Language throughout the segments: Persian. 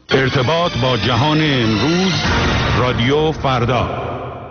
ارتباط با جهان امروز، رادیو فردا.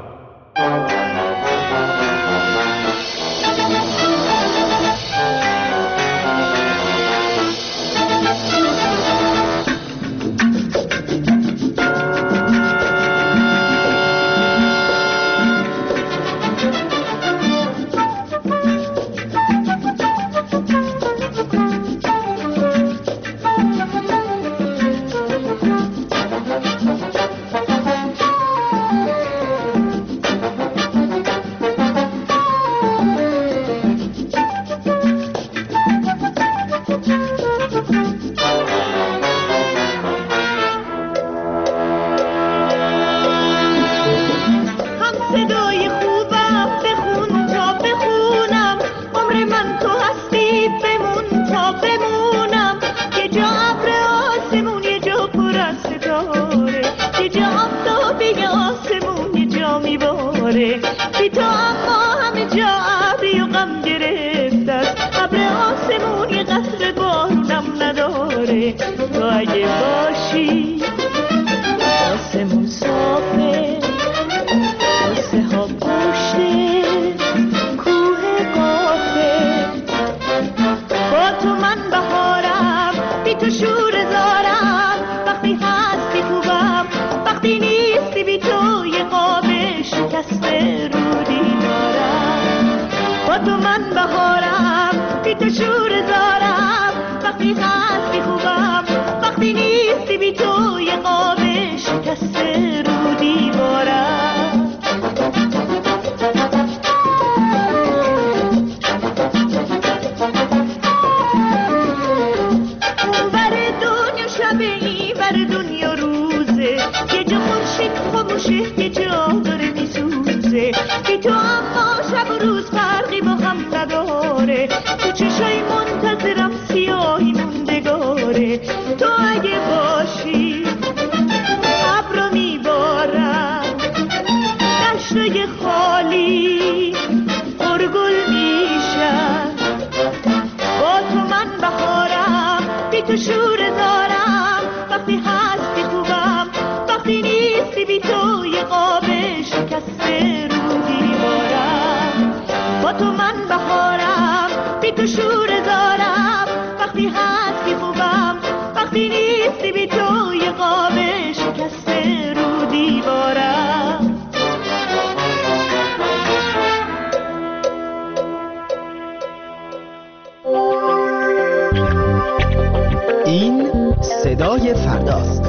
این صدای فرداست.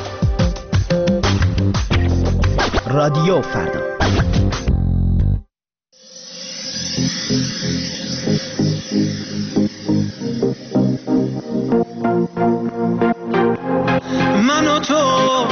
رادیو فردا. من و تو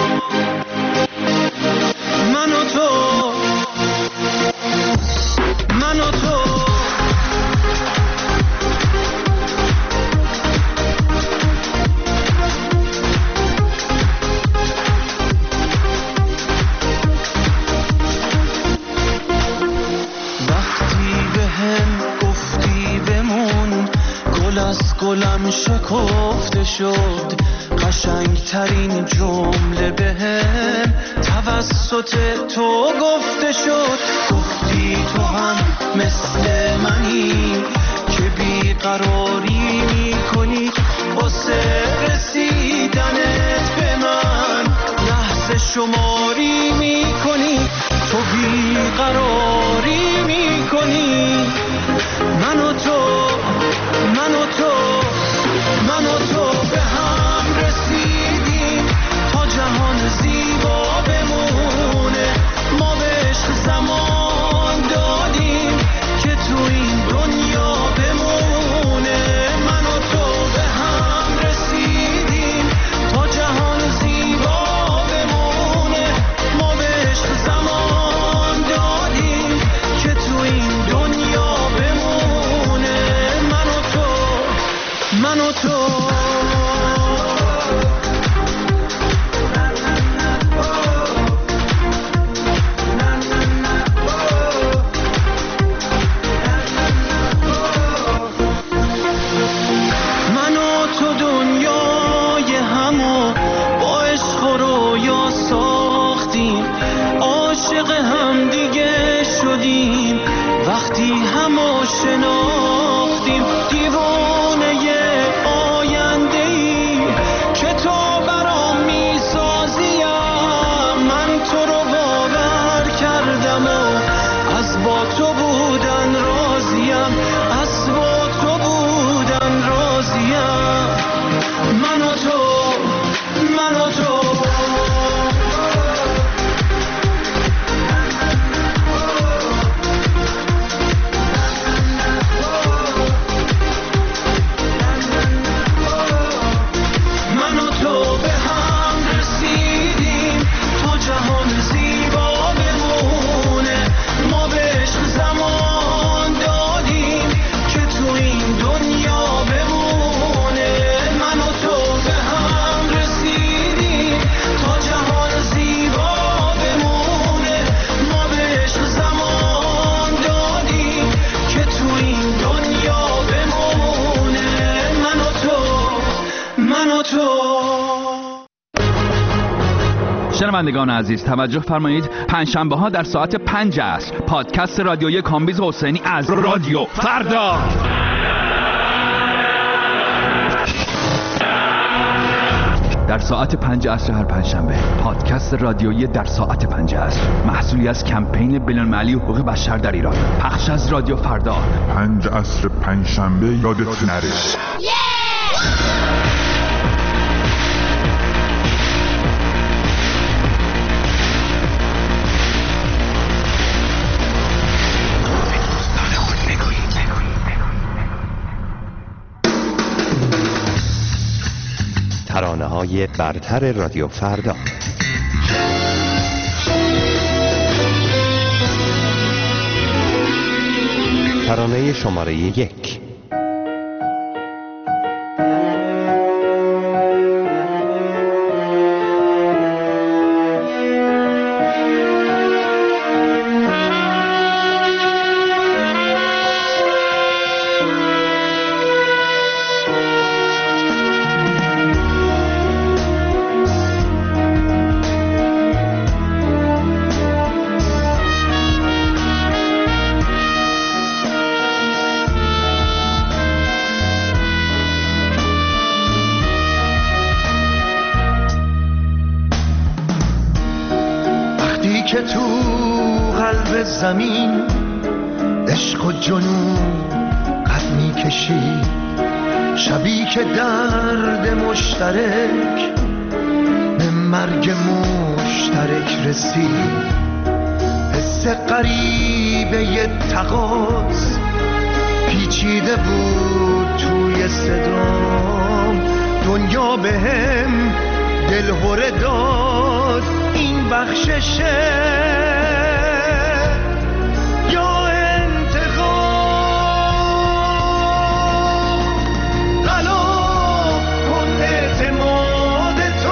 گلم شکفته شد، قشنگترین جمله بهم توسط تو گفته شد. گفتی تو هم مثل منی که بیقراری میکنی واسه رسیدنت به من، لحظه شماری میکنی، تو بیقراری میکنی. من و تو به هم رسیدیم تا جهان زیبا بمونه. ما به عشق زمان دادیم که تو این دنیا بمونه. من و تو به هم رسیدیم شناختیم، دیوانه آینده‌ای که تو برام میسازیم. من تو رو باور کردم و از با تو بودن راضیم، از با تو بودن راضیم. من و تو، من و تو. شنوندگان عزیز توجه فرمایید، پنجشنبه ها در ساعت 5 عصر پادکست رادیویی کامبیز حسینی از رادیو فردا در ساعت 5 عصر هر پنجشنبه. پادکست رادیویی در ساعت 5 عصر محصولی از کمپین بین‌المللی حقوق بشر در ایران، پخش از رادیو فردا. 5 عصر پنجشنبه یادت نره. ترانه‌های برتر رادیو فردا. ترانه شماره 1. که تو قلب زمین عشق و جنون قد می‌کشی، شبی که درد مشترک به مرگ مشترک رسید. حس غریبه تقاص پیچیده بود توی صدام، دنیا بهم دلهره داد. این بخششه یا انتقام؟ غلا کن اعتماد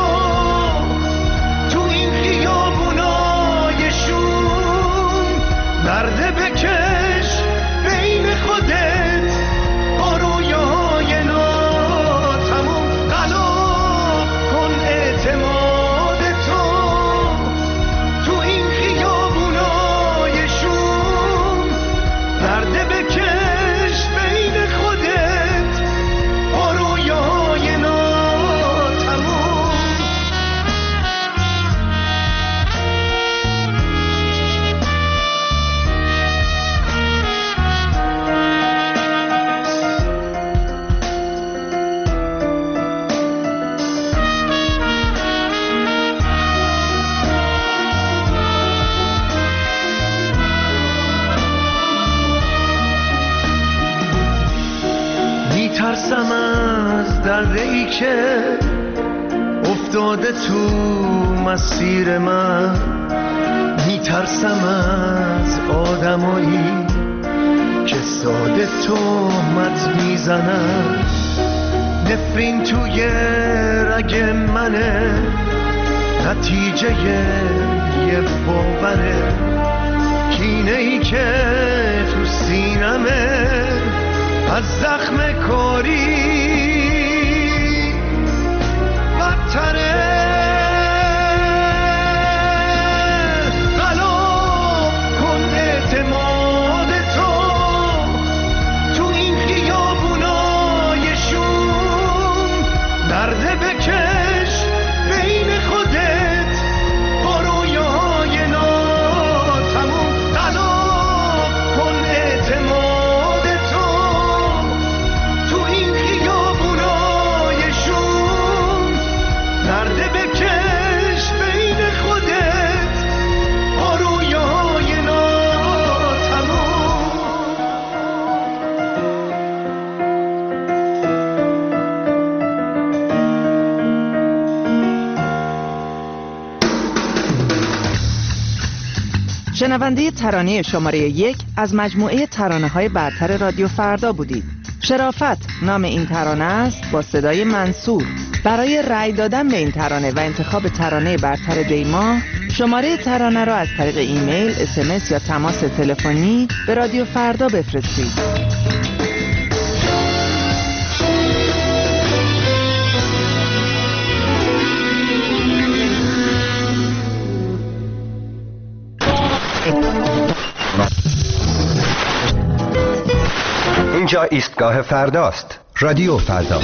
تو این خیابونای شوم، درد بکش بین خودت با رویاهای ناتموم. غلا کن اعتماد میترسم از درده‌ای که افتاده تو مسیر من، میترسم از آدمایی که ساده تهمت میزنن. نفرین توی رگ منه، نتیجه یه باوره، کینه‌ای که تو سینمه از زخم کاری بدتره. غلا کن اعتماد بکش بین خودت با رویاهای ناتموم، طلب کن اعتماد تو این خیابونای شوم، نرده بکش بین خودت با رویاهای ناتموم. شنونده ترانه شماره 1 از مجموعه ترانه‌های برتر رادیو فردا بودید. شرافت نام این ترانه است با صدای منصور. برای رأی دادن به این ترانه و انتخاب ترانه برتر دیما، شماره ترانه را از طریق ایمیل، SMS یا تماس تلفنی به رادیو فردا بفرستید. اینجا ایستگاه فرداست. رادیو فردا.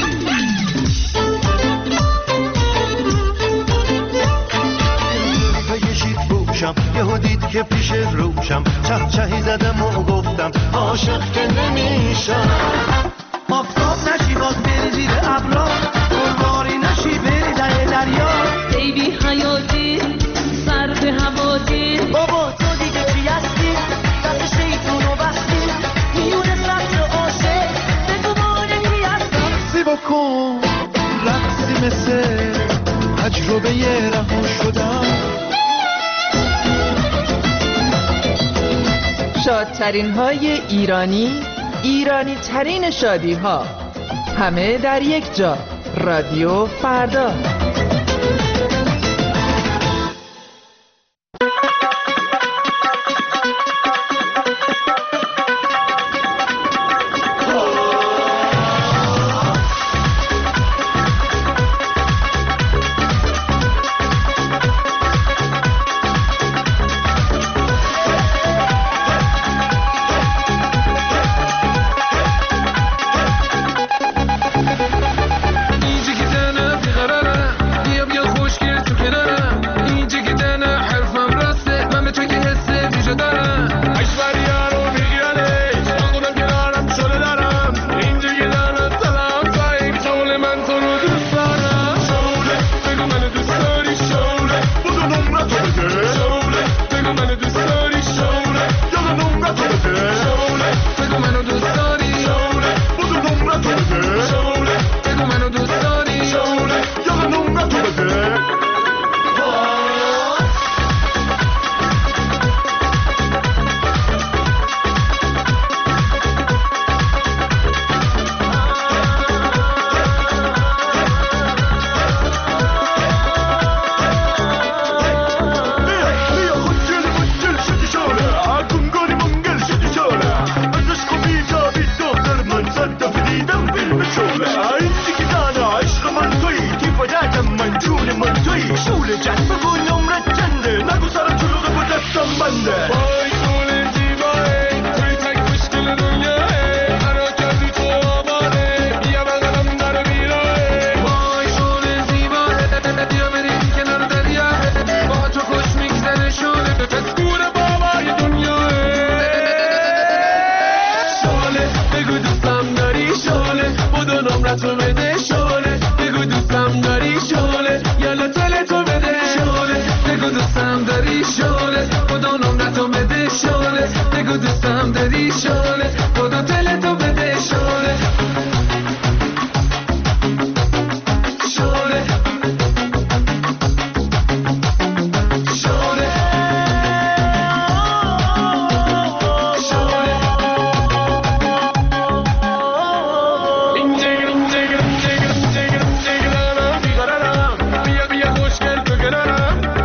یهو دید که پیش روشم، چهی زدم و گفتم عاشق که نمیشم. آفتاب نشی باز بری زیر ابرا، گلباری نشی بری در دریا. ای بی حیاتی سر به هواتی، بابا تو دیگه چی هستی؟ دست شیطون رو بستی میونه سطر عاشق، بگو مانه کی هستم. سی بکن رقصی مثل تجربه رها شدم. شادترین های ایرانی ترین شادی ها، همه در یک جا. رادیو فردا.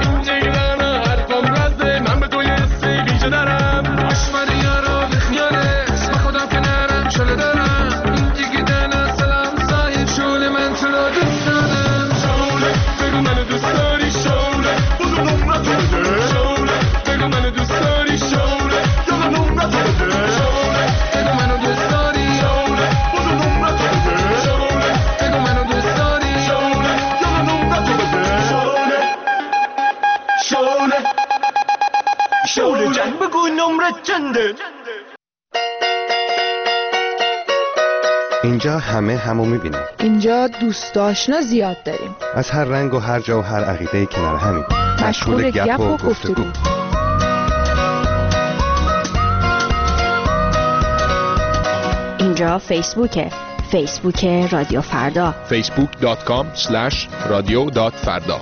دارم عشق من یارو بخیانه نمره چنده؟ اینجا همو میبینیم. اینجا دوست آشنا زیاد داریم. از هر رنگ و هر جا و هر عقیده کنار همین. مشغول گپ و گفتگو. اینجا فیسبوک رادیو فردا. facebook.com/radio.farda.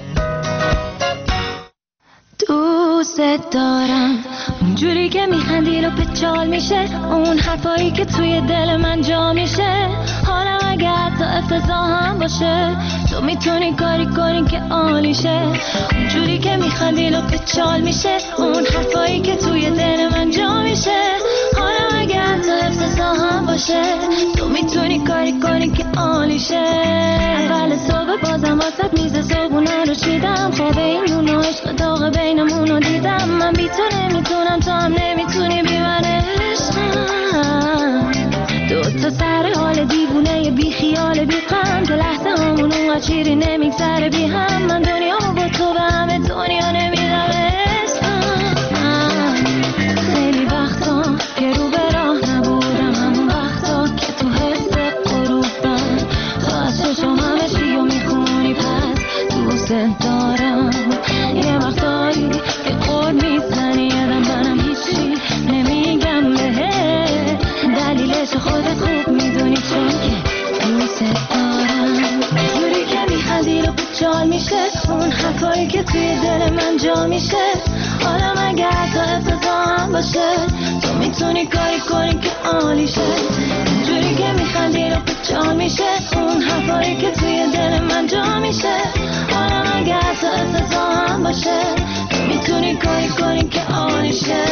دوست دارم اونجوری که میخندی رو به چال میشه، اون حرفایی که توی دل من جا میشه. حالا اگه حتی افتضاح هم باشه، تو میتونی کاری کنی که عالیشه. اونجوری که میخندی رو به چال میشه، اون حرفایی که توی دل من جا میشه. حالا اگه حتی افتضاح هم باشه، تو میتونی کاری کنی که عالیشه. اول صبح بازم واسه میز صبحونه رو چیدم، خواب این نون و عشق داغ بینمون رو دیدم. من بی تو نمیتونم، تو هم نمیتونی بی من عشقم. دوتا سر حال دیوونه بی خیال بی غم، که لحظه همون اونقدر شیری نمیگذره بی هم. من دنیامو با تو به همه دنیا نمیدم عشقم. خیلی وقتا که رو به راه نبودم، همون وقتا که تو حس غروبم، تو از چشم همه چی رو میخونی پس دوست دارم. یه وقتایی که قول میزنی یادم منم هیچی نمیگم بهت، دلیلش خودت خوب میدونی چون که دوست دارم. جوری که میخندی رو بچال میشه، اون حرفایی که توی دل من جا میشه. حالا مگه حتی افتضاح هم باشه، تو میتونی کاری کنی که عالیشه. جوری که میخندی رو بچال میشه، اون حرفایی که توی دل من جا میشه. حالا مگه حتی افتضاح هم باشه، تو میتونی کاری کنی که عالیشه.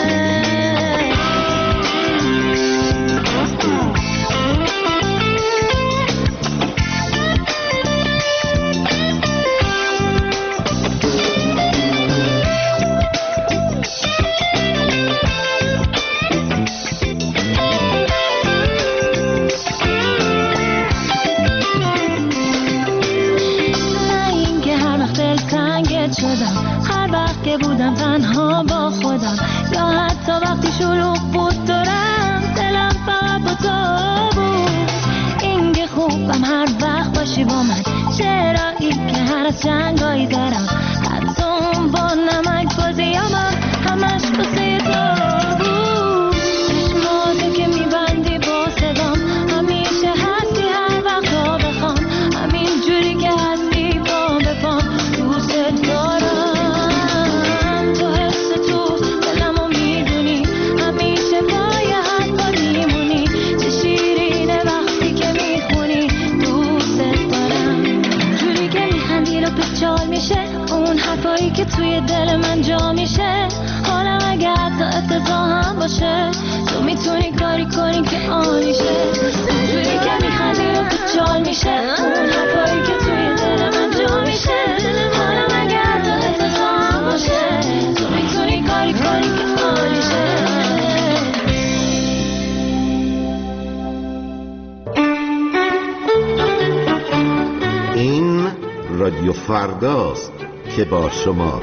هر وقت که بودم تنها با خودم، یا حتی وقتی شلوغ بود دورم، دلم فقط با تو بود. این که خوبم هر وقت باشی با من، چرایی که هر از جنگایی دارم، حتی اون با نمک بازیامم همش بسه تو بود. چشماتو که میبندی با صدام، همیشه هستی هر وقت تا بخوام، همین جوری که هستی با بپام. دوست دارم تو حس تو دلمو میدونی، همیشه پای حرفا میمونی. چه شیرینه وقتی که میخونی. دوست دارم جوری که میخندی رو بچال میشه، اون حرفایی که توی دل من جا میشه. حالا اگه حتی افتضاح هم باشه، تو میتونی کاری کنی که عالیشه. جوری که میخندی رو بچال میشه، اون حرفایی که توی دل من جا میشه. حالا اگه حتی افتضاح هم باشه، تو میتونی کاری کنی که عالیشه. این رادیو فرداست که با شما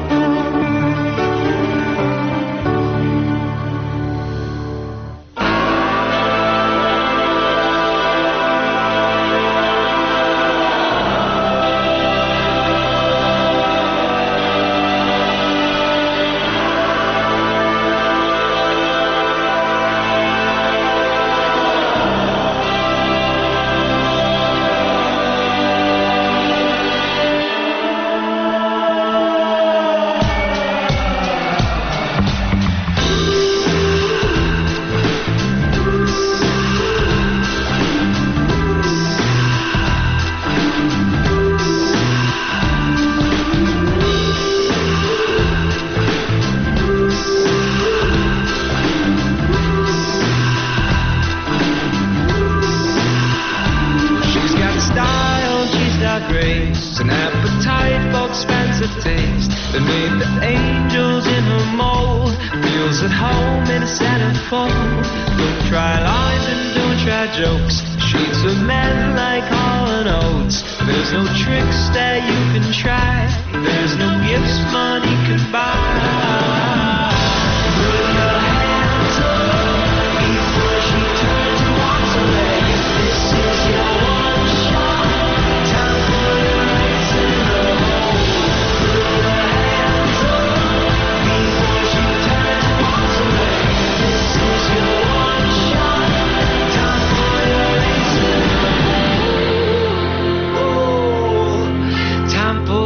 jokes. Sheets of men like Hall & Oates. There's no tricks that you can try. There's no gifts money can buy. Put your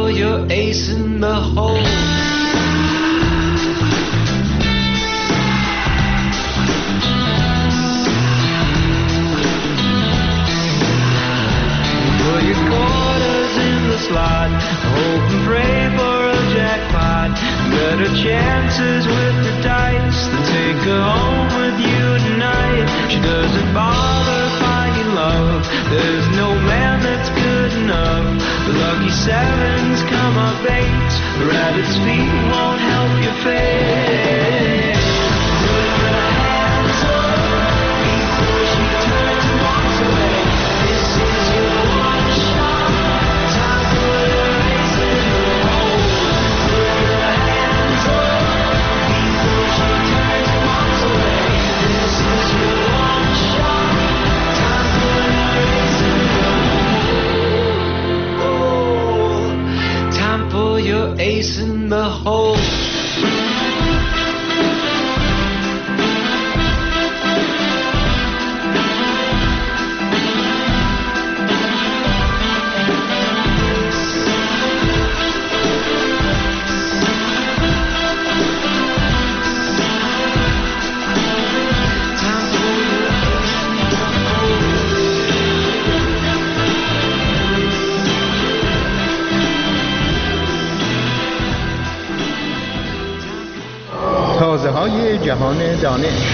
put your ace in the hole. Put your quarters in the slot, hope and pray for a jackpot. Better chances with the dice than take her home with you tonight. She doesn't bother finding love, there's no man that's good enough. The lucky sevens come up eights, the rabbit's feet won't help your fate. Put your hands up before she turns and walks away. This is your one shot, time for the race in the hole. Put your hands up before she turns and walks away. This is your one shot, time for the race in the hole. Time for your ace in the hole. تازه‌های جهان دانش.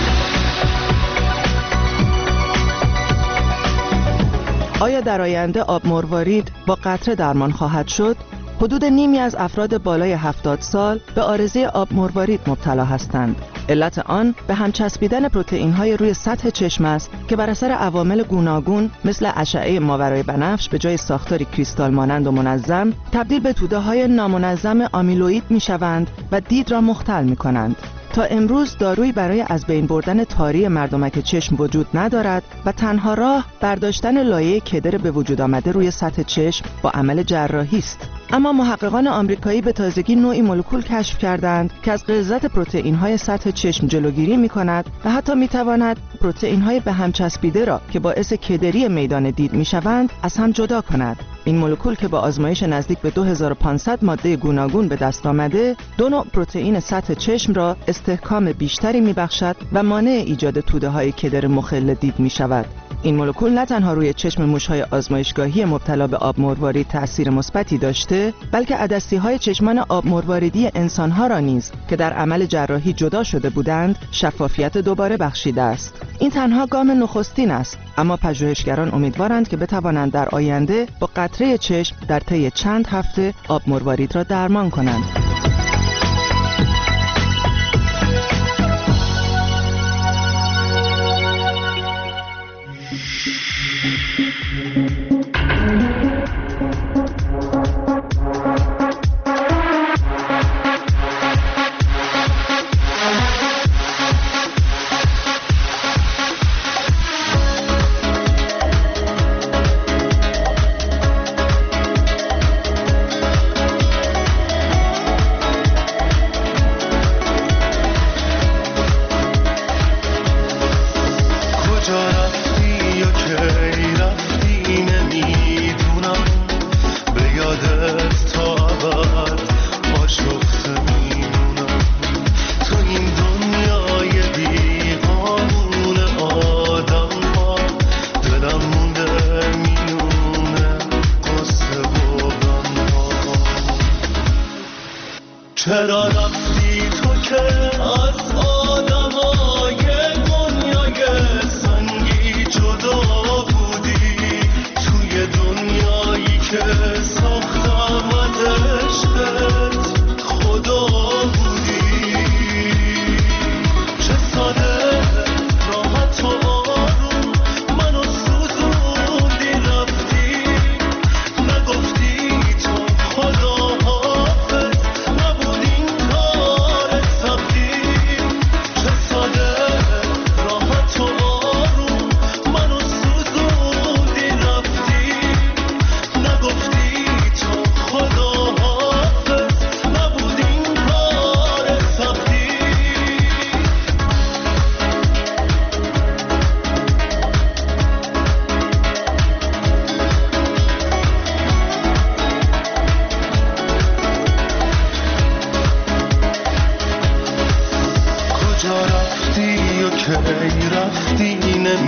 آیا در آینده آب مروارید با قطره درمان خواهد شد؟ حدود نیمی از افراد بالای 70 سال به عارضه آب مروارید مبتلا هستند. علت آن به هم چسبیدن پروتئین‌های روی سطح چشم است که بر اثر عوامل گوناگون مثل اشعه ماورای بنفش به جای ساختاری کریستال مانند و منظم تبدیل به توده‌های نامنظم آمیلوئید می‌شوند و دید را مختل می‌کنند. تا امروز دارویی برای از بین بردن تاری مردمک چشم وجود ندارد و تنها راه برداشتن لایه کدر به وجود آمده روی سطح چشم با عمل جراحی است. اما محققان آمریکایی به تازگی نوعی مولکول کشف کردند که از غلظت پروتئین‌های سطح چشم جلوگیری می‌کند و حتی می‌تواند پروتئین‌های به هم چسبیده را که باعث کدری میدان دید می‌شوند از هم جدا کند. این مولکول که با آزمایش نزدیک به 2500 ماده گوناگون به دست آمده، دو نوع پروتئین سطح چشم را استحکام بیشتری می‌بخشد و مانع ایجاد توده‌های کدر مخل دید می‌شود. این مولکول نه تنها روی چشم موش‌های آزمایشگاهی مبتلا به آب مروارید تأثیر مثبتی داشته، بلکه عدسی‌های چشمان آب مرواریدی انسان‌ها را نیز که در عمل جراحی جدا شده بودند، شفافیت دوباره بخشیده است. این تنها گام نخستین است، اما پژوهشگران امیدوارند که بتوانند در آینده با قطره چشم در طی چند هفته آب مروارید را درمان کنند. چرا رفتی تو که از آدمای دنیای سنگی جدا بودی، توی دنیایی که ساختم از عشقت خدا بودی. چه ساده راحت و آروم منو سوزوندی، رفتی نگفتی تو خدا حافظ، نبود این کار سختی. چه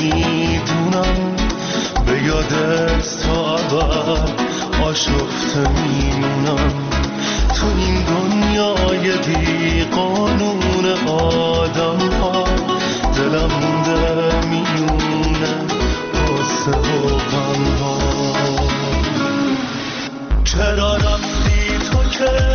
میدونم به یادت تا ابد آشفته میمونم تو این دنیای بی قانون آدم ها دلم مونده میونه قصه و غم ها چرا رفتی تو که